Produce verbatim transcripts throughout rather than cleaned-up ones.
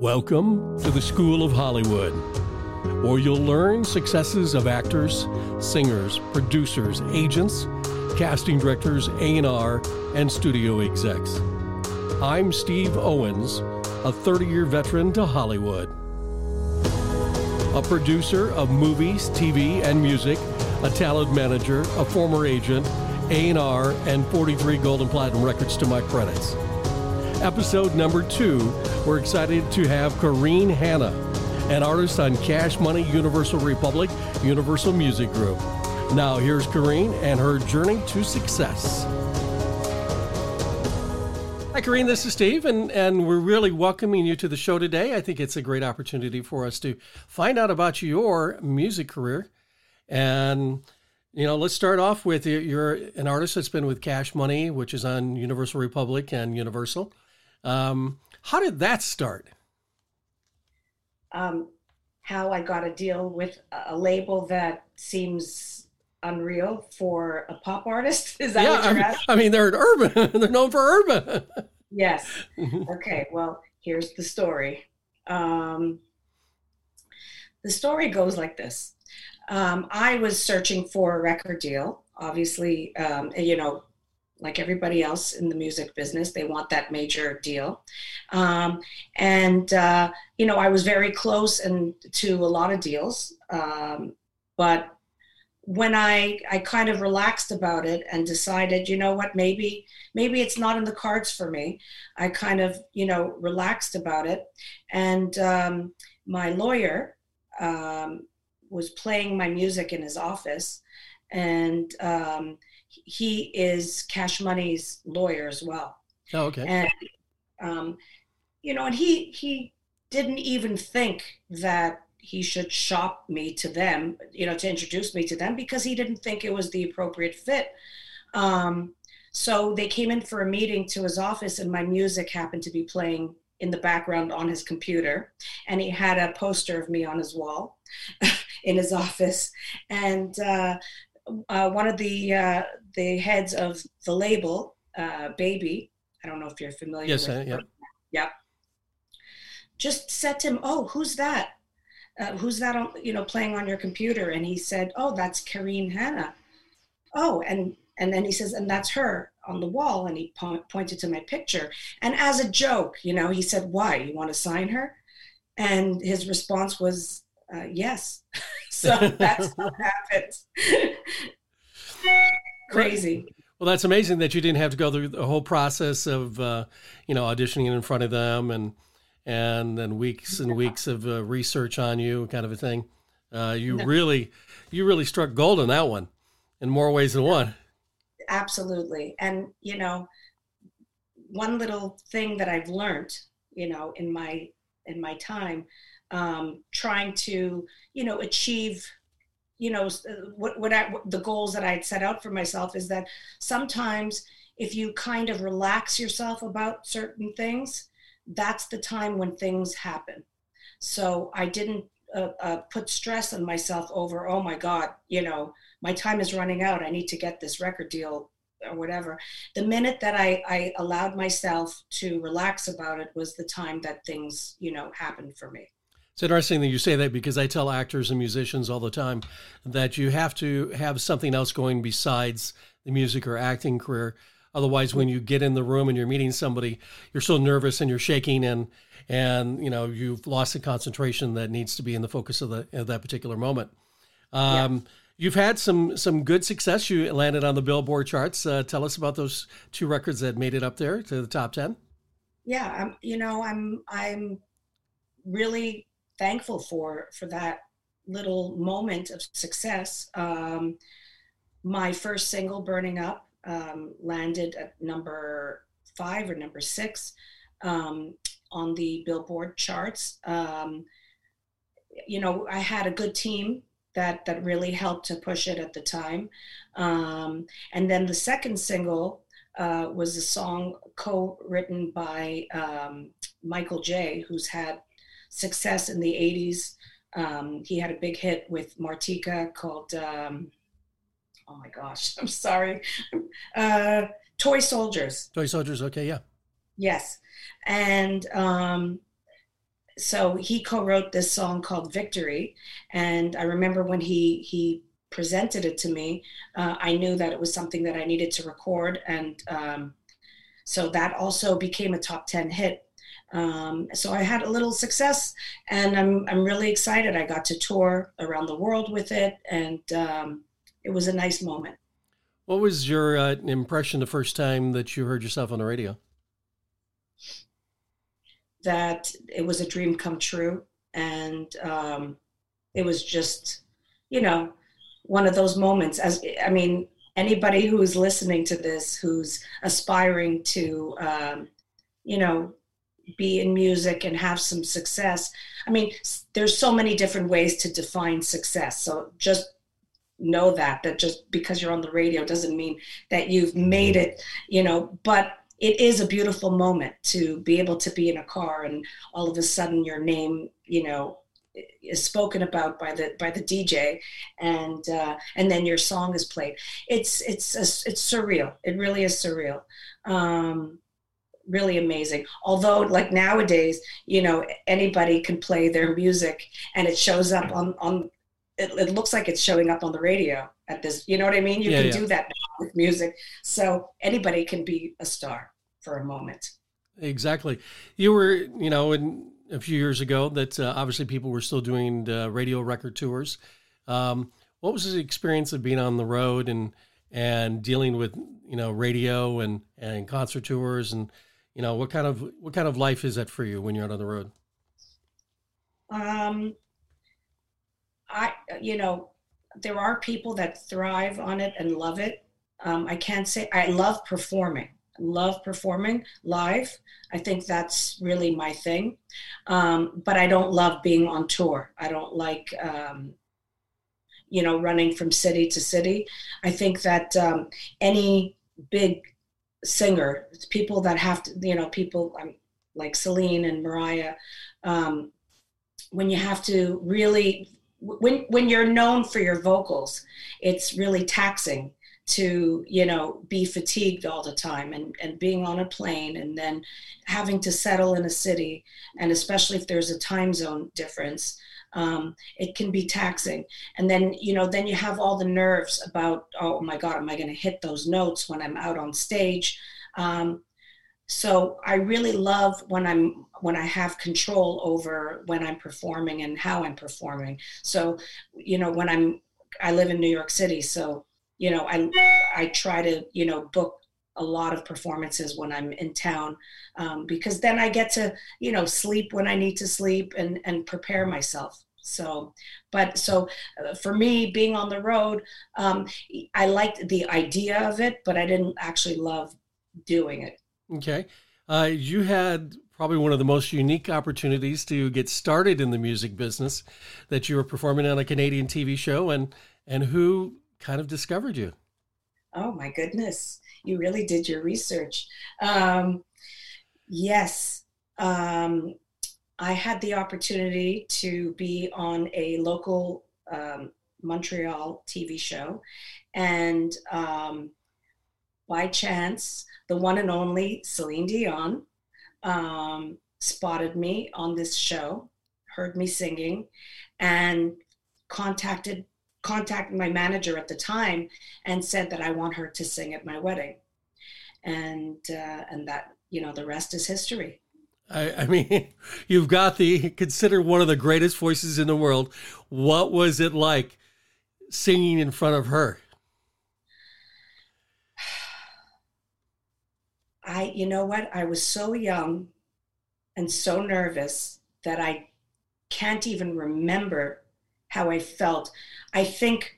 Welcome to the School of Hollywood, where you'll learn successes of actors, singers, producers, agents, casting directors, A and R, and studio execs. I'm Steve Owens, a thirty-year veteran to Hollywood. A producer of movies, T V, and music, a talent manager, a former agent, A and R, and forty-three Gold and Platinum records to my credits. Episode number two, we're excited to have Kareen Hanna, an artist on Cash Money, Universal Republic, Universal Music Group. Now here's Kareen and her journey to success. Hi, Kareen, this is Steve, and, and we're really welcoming you to the show today. I think it's a great opportunity for us to find out about your music career. And, you know, let's start off with you're an artist that's been with Cash Money, which is on Universal Republic and Universal. Um, how did that start? Um, how I got a deal with a label that seems unreal for a pop artist. Is that yeah, what you're I mean, asking? I mean, they're urban. They're known for urban. Yes. Okay. Well, here's the story. Um, the story goes like this. Um, I was searching for a record deal, obviously, um, you know, like everybody else in the music business, they want that major deal. Um, and, uh, you know, I was very close and to a lot of deals. Um, but when I, I kind of relaxed about it and decided, you know what, maybe, maybe it's not in the cards for me. I kind of, you know, relaxed about it. And um, my lawyer um, was playing my music in his office, and um, he is Cash Money's lawyer as well. Oh, okay. And, um, you know, and he, he didn't even think that he should shop me to them, you know, to introduce me to them, because he didn't think it was the appropriate fit. Um, so they came in for a meeting to his office, and my music happened to be playing in the background on his computer. And he had a poster of me on his wall in his office. And, uh, Uh, one of the uh, the heads of the label, uh, Baby, I don't know if you're familiar yes, with uh, yeah. her. Yep. Just said to him, "Oh, who's that? Uh, who's that? On, you know, playing on your computer?" And he said, "Oh, that's Kareen Hanna." Oh, and and then he says, "And that's her on the wall." And he po- pointed to my picture. And as a joke, you know, he said, "Why? You want to sign her?" And his response was, uh, "Yes." So that's what happened. Crazy. Well, that's amazing that you didn't have to go through the whole process of, uh, you know, auditioning in front of them and and then weeks and weeks of uh, research on you, kind of a thing. Uh, you no. really, you really struck gold on that one, in more ways than one. Absolutely, and you know, one little thing that I've learned, you know, in my in my time. Um, trying to, you know, achieve, you know, what, what, I, what the goals that I had set out for myself is that sometimes if you kind of relax yourself about certain things, that's the time when things happen. So I didn't uh, uh, put stress on myself over, oh my God, you know, my time is running out. I need to get this record deal or whatever. The minute that I, I allowed myself to relax about it was the time that things, you know, happened for me. It's interesting that you say that, because I tell actors and musicians all the time that you have to have something else going besides the music or acting career. Otherwise, when you get in the room and you're meeting somebody, you're so nervous and you're shaking, and and you know you've lost the concentration that needs to be in the focus of, the, of that particular moment. Um, yeah. You've had some some good success. You landed on the Billboard charts. Uh, tell us about those two records that made it up there to the top ten. Yeah, I'm, you know, I'm I'm really thankful for for that little moment of success. Um, my first single, Burning Up, um, landed at number five or number six um, on the Billboard charts. Um, you know, I had a good team that that really helped to push it at the time. Um, and then the second single uh, was a song co-written by um, Michael J., who's had success in the eighties. Um, he had a big hit with Martika called, um, oh my gosh, I'm sorry, uh, Toy Soldiers. Toy Soldiers, okay, yeah. Yes. And um, so he co-wrote this song called Victory. And I remember when he, he presented it to me, uh, I knew that it was something that I needed to record. And um, so that also became a top ten hit. Um, so I had a little success, and I'm, I'm really excited. I got to tour around the world with it, and um, it was a nice moment. What was your uh, impression the first time that you heard yourself on the radio? That it was a dream come true. And um, it was just, you know, one of those moments. As I mean, anybody who's listening to this, who's aspiring to, um, you know, be in music and have some success. I mean, there's so many different ways to define success. So just know that, that just because you're on the radio doesn't mean that you've made it, you know, but it is a beautiful moment to be able to be in a car and all of a sudden your name, you know, is spoken about by the by the D J, and uh, and then your song is played. It's it's it's surreal. It really is surreal. Um, really amazing. Although, like nowadays, you know, anybody can play their music and it shows up on on. It, it looks like it's showing up on the radio at this. You know what I mean? You yeah, can yeah. do that now with music, so anybody can be a star for a moment. Exactly. You were, you know, in a few years ago that uh, obviously people were still doing uh, radio record tours. Um, what was the experience of being on the road and and dealing with, you know, radio and, and concert tours, and, you know, what kind of what kind of life is that for you when you're out on the road? Um, I, you know, there are people that thrive on it and love it. Um, I can't say I love performing. Love performing live. I think that's really my thing. Um, but I don't love being on tour. I don't like, um, you know, running from city to city. I think that um, any big singer, people that have to, you know, people um, like Celine and Mariah, um, when you have to really, when when you're known for your vocals, it's really taxing to, you know, be fatigued all the time, and, and being on a plane and then having to settle in a city. And especially if there's a time zone difference, um, it can be taxing. And then, you know, then you have all the nerves about, oh my God, am I going to hit those notes when I'm out on stage? Um, so I really love when I'm, when I have control over when I'm performing and how I'm performing. So, you know, when I'm, I live in New York City, so you know, I I try to, you know, book a lot of performances when I'm in town, um, because then I get to, you know, sleep when I need to sleep and, and prepare myself. So, but so uh, for me, being on the road, um, I liked the idea of it, but I didn't actually love doing it. Okay. Uh, you had probably one of the most unique opportunities to get started in the music business, that you were performing on a Canadian T V show, and and who kind of discovered you? Oh my goodness. You really did your research. Um, yes. Um, I had the opportunity to be on a local um, Montreal T V show. And um, by chance, the one and only Celine Dion um, spotted me on this show, heard me singing, and contacted contacted my manager at the time and said that I want her to sing at my wedding. And uh, and that, you know, the rest is history. I, I mean, you've got the, considered one of the greatest voices in the world. What was it like singing in front of her? I, you know what? I was so young and so nervous that I can't even remember how I felt. I think,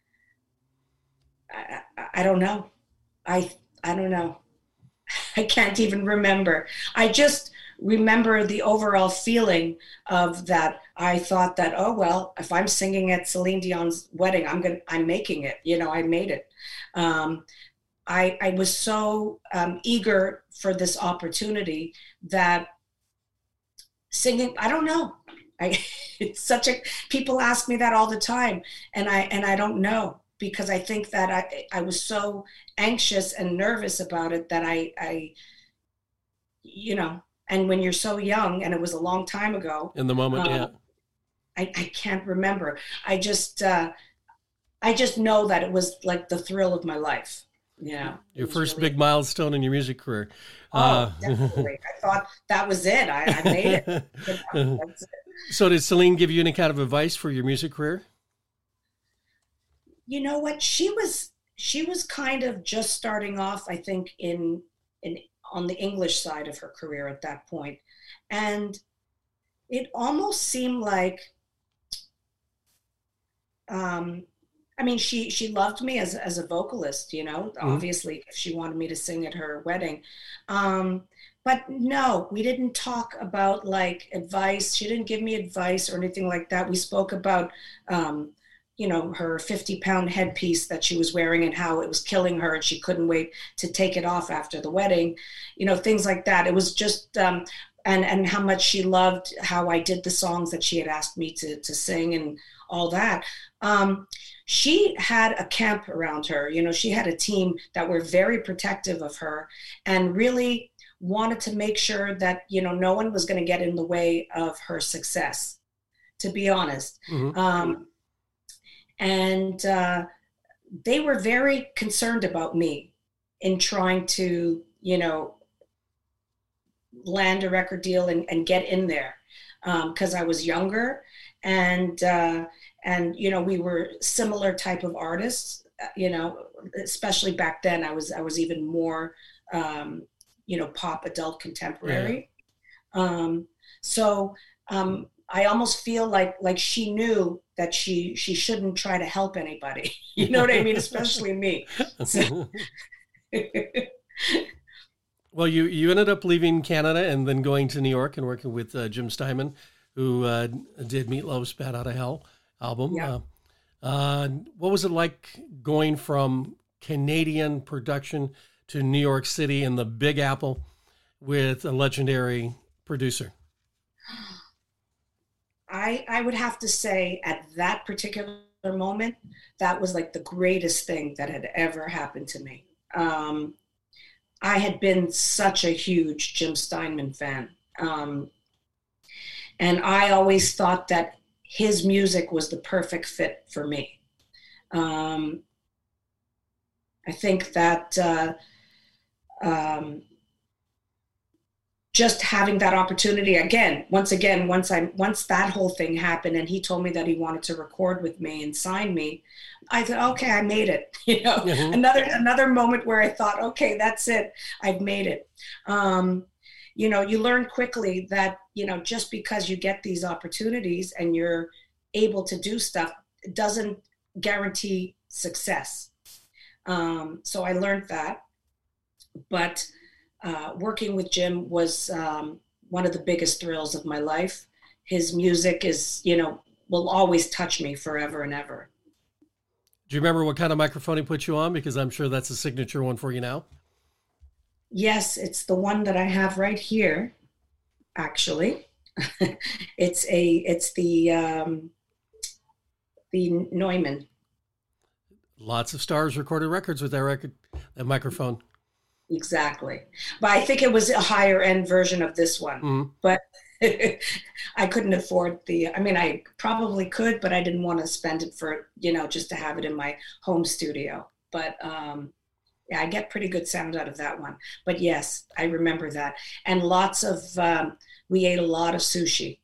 I, I, I don't know. I, I don't know. I can't even remember. I just remember the overall feeling of that. I thought that, oh, well, if I'm singing at Celine Dion's wedding, I'm going to, I'm making it, you know, I made it. Um, I, I was so um, eager for this opportunity that singing, I don't know. I, it's such a, people ask me that all the time, and I and I don't know, because I think that I I was so anxious and nervous about it that I I you know And when you're so young, and it was a long time ago, In the moment, um, yeah. I, I can't remember. I just, uh, I just know that it was like the thrill of my life. Yeah, it Your was first really. big milestone in your music career. Uh, Oh, definitely. I thought that was it. I, I made it. You know, that's it. so did Celine give you any kind of advice for your music career? You know what? She was she was kind of just starting off, I think, in in on the English side of her career at that point, and it almost seemed like, um, I mean, she she loved me as as a vocalist, you know. Hmm. Obviously, if she wanted me to sing at her wedding, um, but no, we didn't talk about like advice. She didn't give me advice or anything like that. We spoke about, um, you know, her fifty pound headpiece that she was wearing and how it was killing her, and she couldn't wait to take it off after the wedding, you know, things like that. It was just. Um, and, and how much she loved how I did the songs that she had asked me to, to sing and all that. Um, she had a camp around her. You know, she had a team that were very protective of her and really wanted to make sure that, you know, no one was going to get in the way of her success, to be honest. Hmm. Um, and uh, they were very concerned about me in trying to, you know, land a record deal and, and get in there because um, I was younger and uh, and you know we were similar type of artists. uh, You know, especially back then, I was I was even more um, you know pop adult Yeah. contemporary. Um, so um, I almost feel like like she knew that she she shouldn't try to help anybody. You know what I mean? Especially me. So. Well, you, you ended up leaving Canada and then going to New York and working with uh, Jim Steinman, who uh, did Meatloaf's "Bat Out of Hell" album. Yeah. Uh, uh, what was it like going from Canadian production to New York City in the Big Apple with a legendary producer? I I would have to say at that particular moment, that was like the greatest thing that had ever happened to me. Um, I had been such a huge Jim Steinman fan. Um, and I always thought that his music was the perfect fit for me. Um, I think that uh, um, just having that opportunity again, once again, once I once that whole thing happened, and he told me that he wanted to record with me and sign me, I thought, okay, I made it. You know, Mm-hmm. another another moment where I thought, okay, that's it, I've made it. Um, you know, you learn quickly that you know just because you get these opportunities and you're able to do stuff, it doesn't guarantee success. Um, so I learned that, but uh, working with Jim was um, one of the biggest thrills of my life. His music is, you know, will always touch me forever and ever. Do you remember what kind of microphone he put you on? Because I'm sure that's a signature one for you now. Yes, it's the one that I have right here, actually. it's a it's the um, the Neumann. Lots of stars recorded records with that record, that microphone. Exactly. But I think it was a higher end version of this one. Mm-hmm. But I couldn't afford the, I mean, I probably could, but I didn't want to spend it for, you know, just to have it in my home studio. But um, yeah, I get pretty good sound out of that one. But yes, I remember that. And lots of, um, we ate a lot of sushi.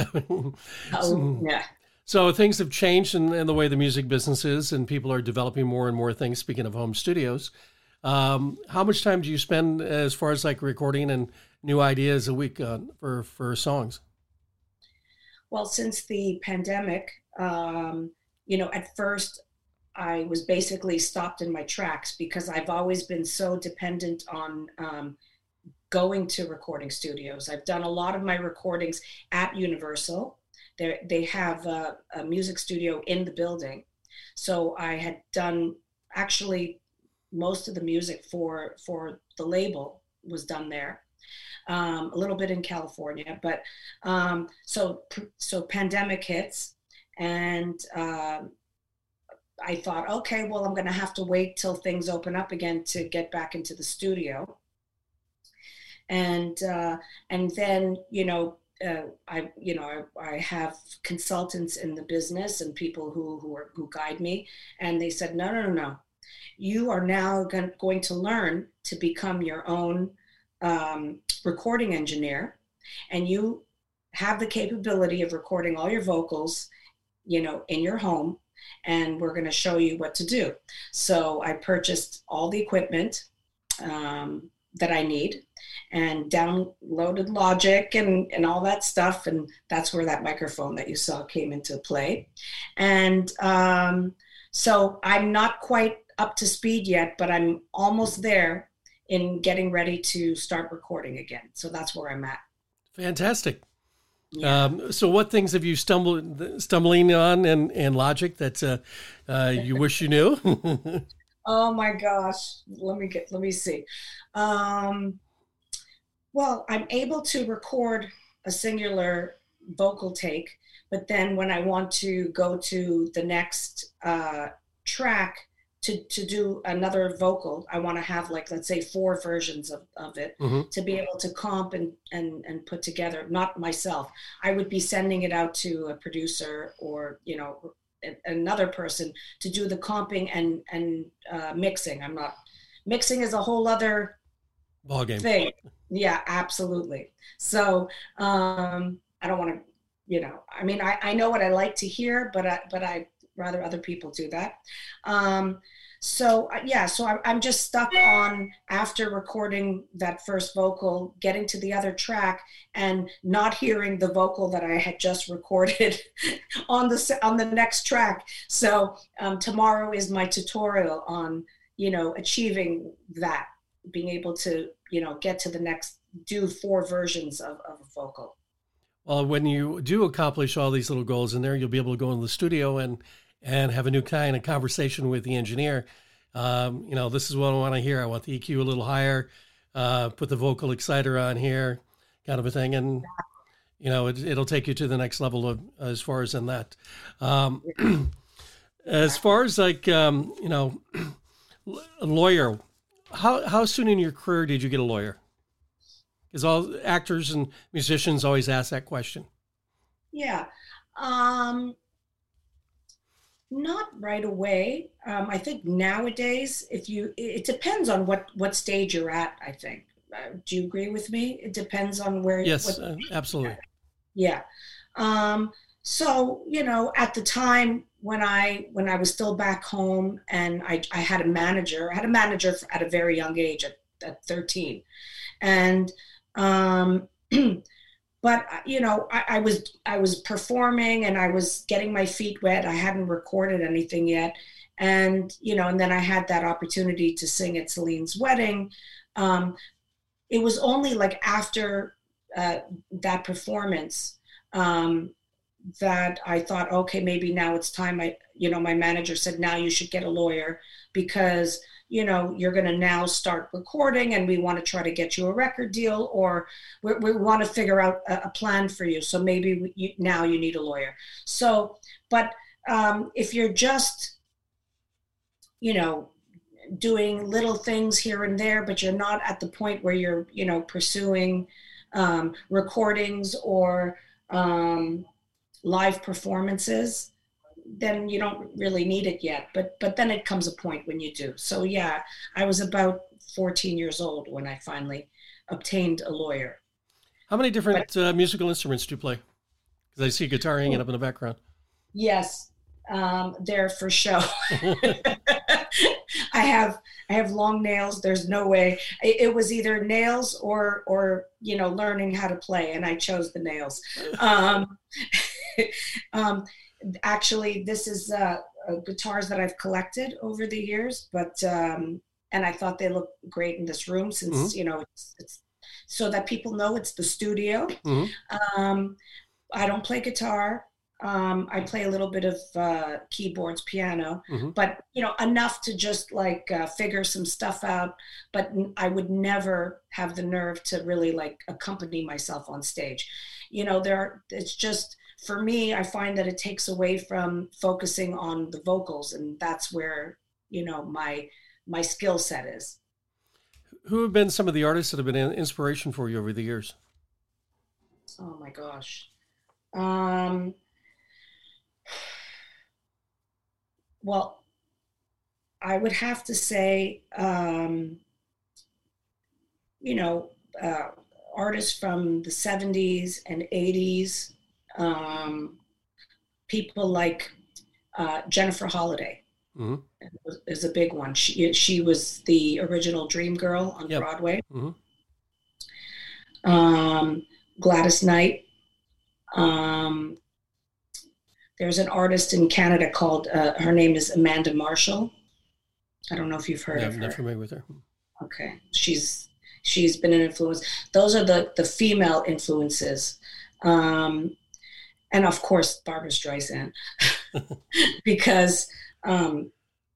Oh, so, yeah. so things have changed in, in the way the music business is, and people are developing more and more things. Speaking of home studios, um, how much time do you spend as far as like recording and new ideas a week uh, for for songs? Well, since the pandemic, um, you know, at first I was basically stopped in my tracks because I've always been so dependent on um, going to recording studios. I've done a lot of my recordings at Universal. They they have a, a music studio in the building, so I had done actually most of the music for for the label was done there. Um, a little bit in California, but um, so so pandemic hits, and um, I thought, okay, well, I'm going to have to wait till things open up again to get back into the studio. and uh, and then you know uh, I you know I, I have consultants in the business and people who who are who guide me, and they said no no no no, you are now going to learn to become your own um, recording engineer, and you have the capability of recording all your vocals, you know, in your home, and we're going to show you what to do. So I purchased all the equipment um, that I need and downloaded Logic and, and all that stuff. And that's where that microphone that you saw came into play. And um, so I'm not quite up to speed yet, but I'm almost there in getting ready to start recording again. So that's where I'm at. Fantastic. Yeah. Um, so what things have you stumbled stumbling on in, in Logic that uh, uh, you wish you knew? Oh my gosh. Let me get, let me see. Um, well, I'm able to record a singular vocal take, but then when I want to go to the next uh, track to, to do another vocal, I want to have like, let's say four versions of, of it mm-hmm. to be able to comp and, and, and put together, not myself. I would be sending it out to a producer or, you know, another person to do the comping and, and uh, mixing. I'm not, mixing is a whole other ballgame thing. Yeah, absolutely. So um, I don't want to, you know, I mean, I, I know what I like to hear, but I, but I rather other people do that. Um, so yeah, so I, I'm just stuck on after recording that first vocal, getting to the other track and not hearing the vocal that I had just recorded on the on the next track. So um, tomorrow is my tutorial on, you know, achieving that, being able to, you know, get to the next, do four versions of, of a vocal. Well, when you do accomplish all these little goals in there, you'll be able to go in the studio and and have a new kind of conversation with the engineer. Um, you know, this is what I want to hear. I want the E Q a little higher, uh, put the vocal exciter on here, kind of a thing. And, you know, it, it'll take you to the next level of as far as in that. Um, as far as like, um, you know, a lawyer, how, how soon in your career did you get a lawyer? Because all actors and musicians always ask that question. Yeah. Um, not right away. Um, I think nowadays, if you, it depends on what, what stage you're at, I think. Uh, do you agree with me? It depends on where. Yes, what, uh, absolutely. Yeah. Um, so, you know, at the time when I, when I was still back home and I, I had a manager, I had a manager at a very young age at, at thirteen. And, um, but you know, I, I was I was performing and I was getting my feet wet. I hadn't recorded anything yet, and you know, and then I had that opportunity to sing at Celine's wedding. Um, it was only like after uh, that performance um, that I thought, okay, maybe now it's time. I, you know, my manager said, now you should get a lawyer because, you know, you're going to now start recording and we want to try to get you a record deal, or we, we want to figure out a, a plan for you. So maybe we, you, now you need a lawyer. So, but um, if you're just, you know, doing little things here and there, but you're not at the point where you're, you know, pursuing um, recordings or um, live performances, then you don't really need it yet. But but then it comes a point when you do. So yeah, I was about fourteen years old when I finally obtained a lawyer. How many different but, uh, musical instruments do you play? Because I see guitar hanging oh, up in the background. Yes, um, they're for show. I have I have long nails. There's no way. It, it was either nails or or you know learning how to play, and I chose the nails. Um, um, Actually, this is uh, uh, guitars that I've collected over the years, but um, and I thought they look great in this room since mm-hmm. you know it's, it's so that people know it's the studio. Mm-hmm. Um, I don't play guitar. Um, I play a little bit of uh, keyboards, piano, mm-hmm. but you know enough to just like uh, figure some stuff out. But I would never have the nerve to really like accompany myself on stage. You know, there are, it's just. For me, I find that it takes away from focusing on the vocals, and that's where, you know, my my skill set is. who have been some of the artists that have been an inspiration for you over the years? Oh my gosh. Um, well, I would have to say, um, you know, uh, artists from the seventies and eighties, um, people like uh, Jennifer Holliday. Mm-hmm. Is a big one. She she was the original Dream Girl on yep. Broadway. Mm-hmm. Um, Gladys Knight. Um, there's an artist in Canada called, uh, her name is Amanda Marshall. I don't know if you've heard yeah, of her. I'm not familiar with her. Okay. She's she's been an influence. Those are the, the female influences. Um, and of course, Barbra Streisand. because, um,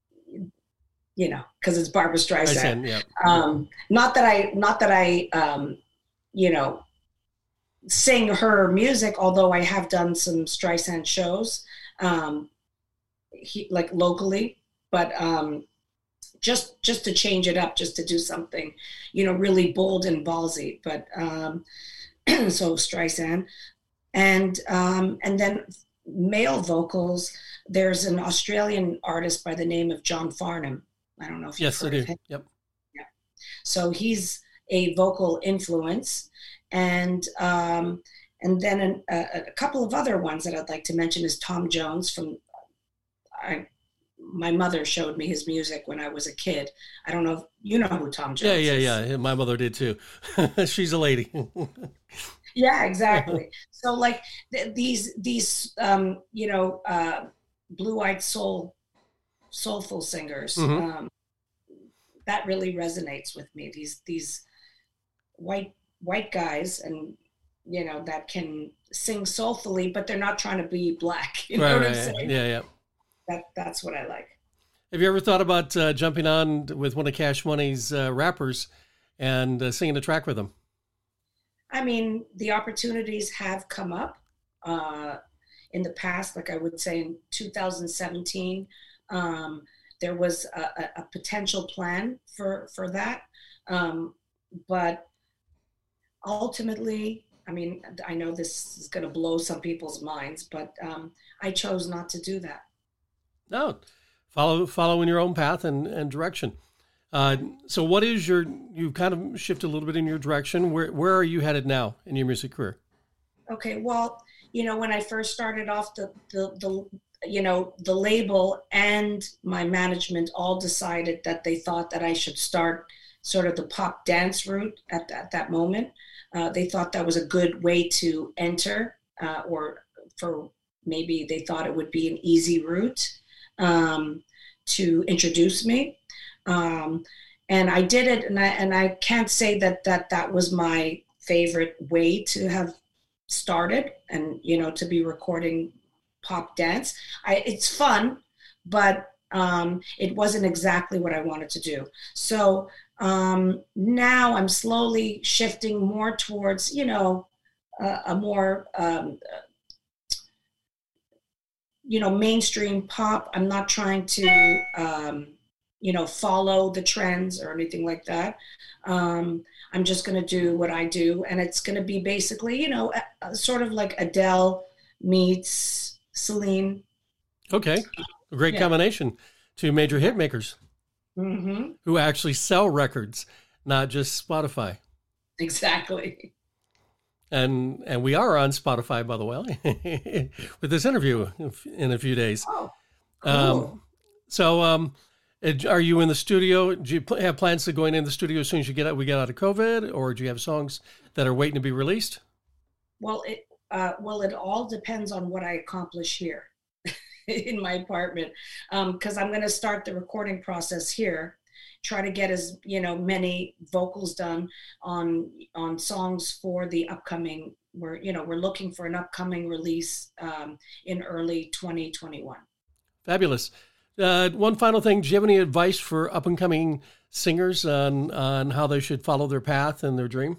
you know, because it's Barbra Streisand. Yeah. Um, not that I, not that I, um, you know, sing her music, although I have done some Streisand shows, um, he, like locally, but um, just just to change it up, just to do something, you know, really bold and ballsy. But um, so Streisand, and um, and then male vocals. There's an Australian artist by the name of John Farnham. I don't know if you've yes, heard I do. of him. Yep. Yeah. So he's a vocal influence. And um, and then an, a, a couple of other ones that I'd like to mention is Tom Jones from, I, my mother showed me his music when I was a kid. I don't know if you know who Tom Jones yeah, yeah, is. Yeah, yeah. My mother did too. She's a lady. Yeah, exactly. So like th- these, these um, you know, uh, blue-eyed soul, soulful singers, mm-hmm. um, that really resonates with me. These, these white, white guys, and you know, that can sing soulfully, but they're not trying to be black. You know right, what right, I'm saying? Yeah, yeah. That that's what I like. Have you ever thought about uh, jumping on with one of Cash Money's uh, rappers and uh, singing a track with them? I mean, the opportunities have come up uh, in the past. Like I would say in two thousand seventeen, um, there was a, a, a potential plan for for that, um, but ultimately, I mean, I know this is going to blow some people's minds, but um, I chose not to do that. No, follow follow in your own path and, and direction. Uh, so what is your, you've kind of shifted a little bit in your direction. Where where are you headed now in your music career? Okay, well, you know, when I first started off, the, the, the you know, the label and my management all decided that they thought that I should start sort of the pop dance route at, at that moment. Uh, they thought that was a good way to enter, uh, or for maybe they thought it would be an easy route um, to introduce me. Um, and I did it, and I and I can't say that that that was my favorite way to have started, and you know, to be recording pop dance. I it's fun, but um, it wasn't exactly what I wanted to do. So um, now I'm slowly shifting more towards, you know, uh, a more um, you know, mainstream pop. I'm not trying to um, you know, follow the trends or anything like that. Um, I'm just going to do what I do. And it's going to be basically, you know, a, a sort of like Adele meets Celine. Okay. A great yeah. combination. Two major hit makers mm-hmm. who actually sell records, not just Spotify. Exactly. And and we are on Spotify, by the way, with this interview in a few days. Oh, cool. Um, so, um, are you in the studio? Do you have plans to going in the studio as soon as you get out, we get out of COVID, or do you have songs that are waiting to be released? Well, it uh, well, it all depends on what I accomplish here in my apartment, because um, I'm going to start the recording process here. Try to get as you know many vocals done on on songs for the upcoming. We're you know we're looking for an upcoming release um, in early twenty twenty-one. Fabulous. Uh, one final thing, do you have any advice for up-and-coming singers on, on how they should follow their path and their dream?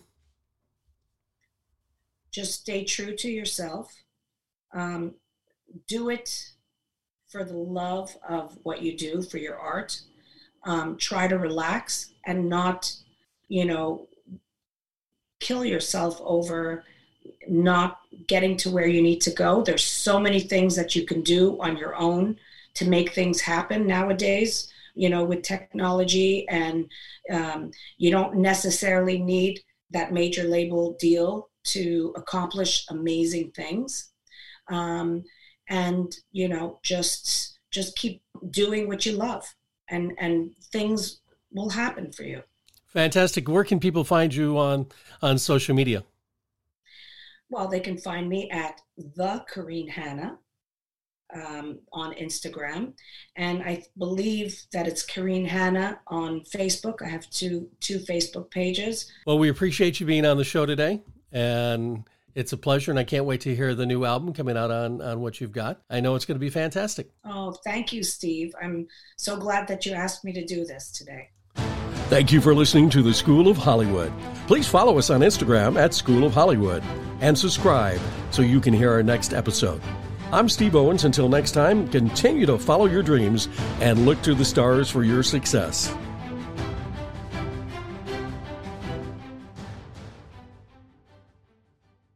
Just stay true to yourself. Um, do it for the love of what you do, for your art. Um, try to relax and not you know, kill yourself over not getting to where you need to go. There's so many things that you can do on your own to make things happen nowadays, you know, with technology, and um, you don't necessarily need that major label deal to accomplish amazing things. Um, and, you know, just, just keep doing what you love, and, and things will happen for you. Fantastic. Where can people find you on, on social media? Well, they can find me at the Kareen Hanna um, on Instagram, and I believe that it's Kareen Hanna on Facebook. I have two two Facebook pages. Well, we appreciate you being on the show today, and it's a pleasure, and I can't wait to hear the new album coming out on, on what you've got. I know it's going to be fantastic. Oh, thank you, Steve. I'm so glad that you asked me to do this today. Thank you for listening to the School of Hollywood. Please follow us on Instagram at School of Hollywood and subscribe so you can hear our next episode. I'm Steve Owens. Until next time, continue to follow your dreams and look to the stars for your success.